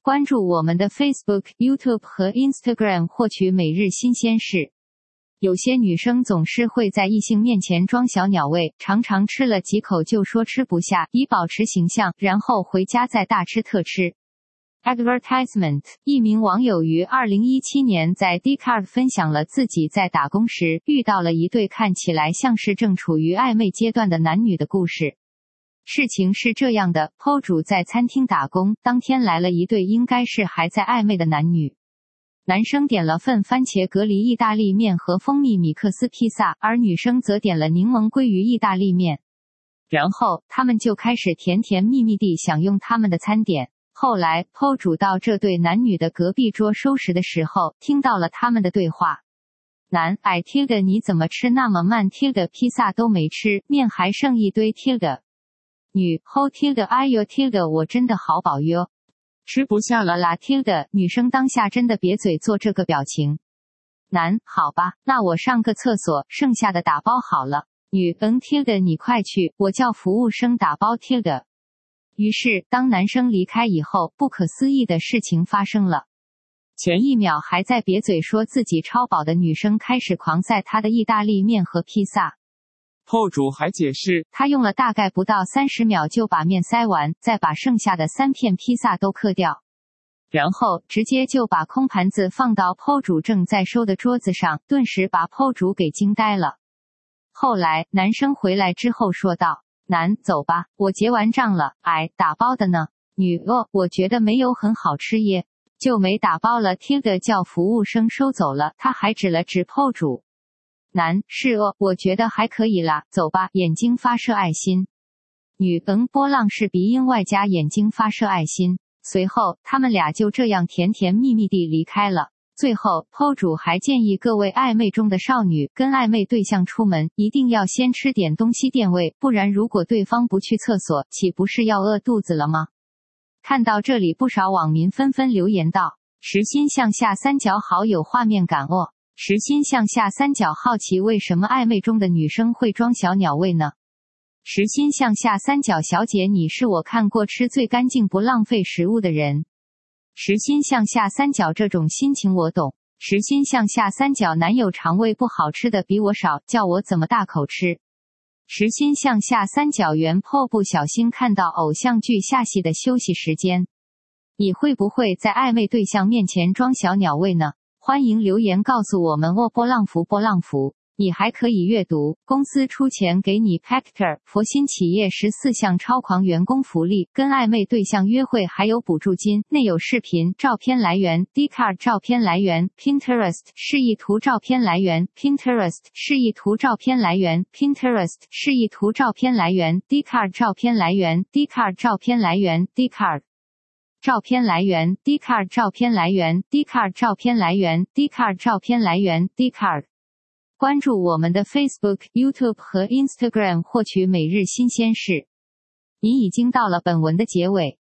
关注我们的 Facebook、YouTube 和 Instagram 获取每日新鲜事。有些女生总是会在异性面前装小鸟胃，常常吃了几口就说吃不下，以保持形象，然后回家再大吃特吃。Advertisement， 一名网友于2017年在 Dcard 分享了自己在打工时遇到了一对看起来像是正处于暧昧阶段的男女的故事。事情是这样的 ，PO 主在餐厅打工，当天来了一对应该是还在暧昧的男女。男生点了份番茄蛤蜊意大利面和蜂蜜米克斯披萨，而女生则点了柠檬鲑鱼意大利面。然后他们就开始甜甜蜜蜜地享用他们的餐点。后来 PO 主到这对男女的隔壁桌收拾的时候，听到了他们的对话。男：哎 tilde 你怎么吃那么慢 tilde 披萨都没吃，面还剩一堆 tilde。女：ho tilde 哎呦 tilde 我真的好饱哟，吃不下了啦 tilde 女生当下真的瘪嘴做这个表情。男：好吧，那我上个厕所，剩下的打包好了。女：tilde 你快去，我叫服务生打包 tilde。于是当男生离开以后，不可思议的事情发生了。前一秒还在瘪嘴说自己超饱的女生开始狂塞她的意大利面和披萨。 PO 主还解释， 他用了大概不到30秒就把面塞完，再把剩下的3片披萨都嗑掉，然后直接就把空盘子放到 PO 主正在收的桌子上，顿时把 PO 主给惊呆了。后来男生回来之后说道：男，走吧，我结完账了。哎，打包的呢？女：我觉得没有很好吃耶，就没打包了。tilde叫服务生收走了，他还指了指 PO 主。男：是我觉得还可以啦，走吧，眼睛发射爱心。女：波浪式鼻音外加眼睛发射爱心。随后他们俩就这样甜甜蜜蜜地离开了。最后 PO 主还建议各位暧昧中的少女跟暧昧对象出门一定要先吃点东西垫胃，不然如果对方不去厕所，岂不是要饿肚子了吗？看到这里，不少网民纷纷留言道：实心向下三角好有画面感哦。实心向下三角好奇为什么暧昧中的女生会装小鸟胃呢？实心向下三角小姐，你是我看过吃最干净不浪费食物的人。实心向下三角这种心情我懂。实心向下三角男友肠胃不好吃的比我少，叫我怎么大口吃。实心向下三角原 PO 不小心看到偶像剧下戏的休息时间。你会不会在暧昧对象面前装小鸟胃呢？欢迎留言告诉我们哦。波浪符，你还可以阅读，公司出钱给你 Pactor 佛心企业14项超狂员工福利，跟暧昧对象约会还有补助金，内有视频、照片来源 Dcard 照片来源 Pinterest 示意图照片来源 Pinterest 示意图照片来源 Pinterest 示意图照片来源 Dcard 照片来源 Dcard 照片来源 Dcard照片来源 Dcard 照片来源 Dcard 照片来源 Dcard 照片来源 Dcard。 关注我们的 Facebook、YouTube 和 Instagram 获取每日新鲜事。您已经到了本文的结尾。